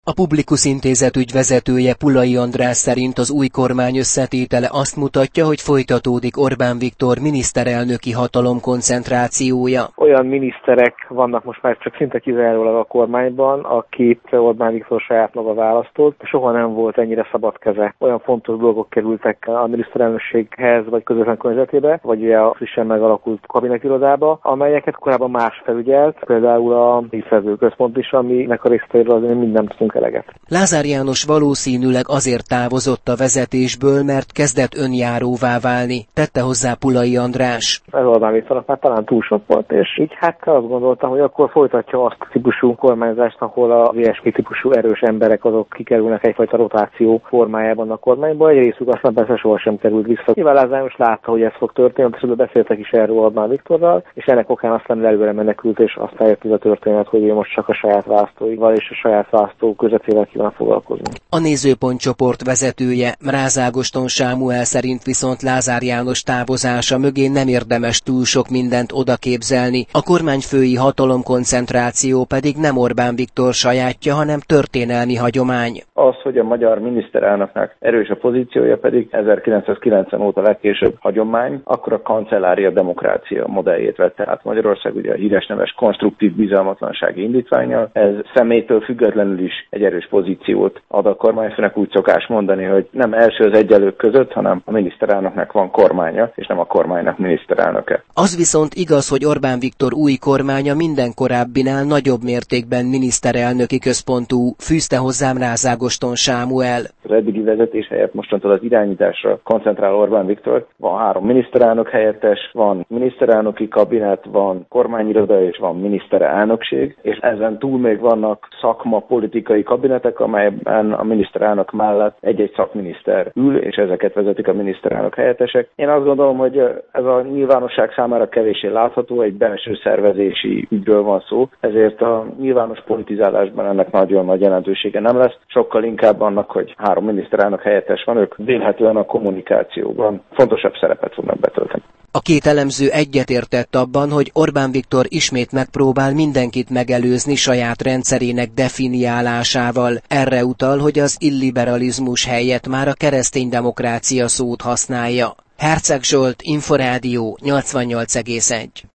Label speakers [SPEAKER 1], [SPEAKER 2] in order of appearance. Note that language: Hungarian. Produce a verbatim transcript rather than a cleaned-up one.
[SPEAKER 1] A Publikus Intézet ügyvezetője Pulai András szerint az új kormány összetétele azt mutatja, hogy folytatódik Orbán Viktor miniszterelnöki hatalom koncentrációja.
[SPEAKER 2] Olyan miniszterek vannak most már csak szinte kizárólag a kormányban, akit Orbán Viktor saját maga választott. Soha nem volt ennyire szabad keze. Olyan fontos dolgok kerültek a miniszterelnökséghez vagy közvetlen környezetébe, vagy ugye a frissen megalakult kabinetirodába, amelyeket korábban más felügyelt, például a hírszerzőközpont is, aminek a részleteiről azért mind nem tudunk eleget.
[SPEAKER 1] Lázár János valószínűleg azért távozott a vezetésből, mert kezdett önjáróvá válni, tette hozzá Pulai András.
[SPEAKER 2] Ez Orbán Viktornak már talán túl sok volt, és így hát azt gondoltam, hogy akkor folytatja azt a típusú kormányzást, ahol a ilyesmi típusú erős emberek azok kikerülnek egyfajta rotáció formájában a kormányba, egy részük aztán persze sohasem került vissza. Nyilván Lázár János látta, hogy ez fog történni, és beszéltek is erről Orbán Viktorral, és ennek okán aztán előre menekült, és aztán jött ez a történet, hogy ő most csak a saját választóival és a saját választó közöttével kíván foglalkozni.
[SPEAKER 1] A Nézőpont csoport vezetője, Mráz Ágoston Sámuel szerint viszont Lázár János távozása mögé nem érdemes túl sok mindent odaképzelni, a kormányfői hatalomkoncentráció pedig nem Orbán Viktor sajátja, hanem történelmi hagyomány.
[SPEAKER 3] Az, hogy a magyar miniszterelnöknek erős a pozíciója, pedig ezerkilencszázkilencven óta legkésőbb hagyomány, akkor a kancellária demokrácia modelljét vette át Magyarország, ugye a híres neves konstruktív bizalmatlansági indítvánnyal. Ez személytől függetlenül is egy erős pozíciót ad a kormányfőnek, úgy szokás mondani, hogy nem első az egyelők között, hanem a miniszterelnöknek van kormánya, és nem a kormánynak miniszterelnöke.
[SPEAKER 1] Az viszont igaz, hogy Orbán Viktor új kormánya minden korábbinál nagyobb mértékben miniszterelnöki központú, fűzte hozzá Mráz Ágoston Sámuel.
[SPEAKER 3] Az eddigi vezetés helyett mostantól az irányításra koncentrál Orbán Viktor. Van három miniszterelnök helyettes, van miniszterelnöki kabinet, van kormányiroda és van miniszterelnökség, és ezen túl még vannak szakma politikai kabinetek, amelyben a miniszterelnök mellett egy-egy szakminiszter ül, és ezeket vezetik a miniszterelnök helyettesek. Én azt gondolom, hogy ez a nyilvánosság számára kevéssé látható, egy belső szervezési ügyről van szó, ezért a nyilvános politizálásban ennek nagyon nagy jelentősége nem lesz. Sokkal inkább annak, hogy három miniszterelnök helyettes van, ők vélhetően a kommunikációban fontosabb szerepet fognak betölteni.
[SPEAKER 1] A két elemző egyetértett abban, hogy Orbán Viktor ismét megpróbál mindenkit megelőzni saját rendszerének definiálásával. Erre utal, hogy az illiberalizmus helyett már a kereszténydemokrácia szót használja. Herceg Zsolt, Inforádió nyolcvannyolc egész egy.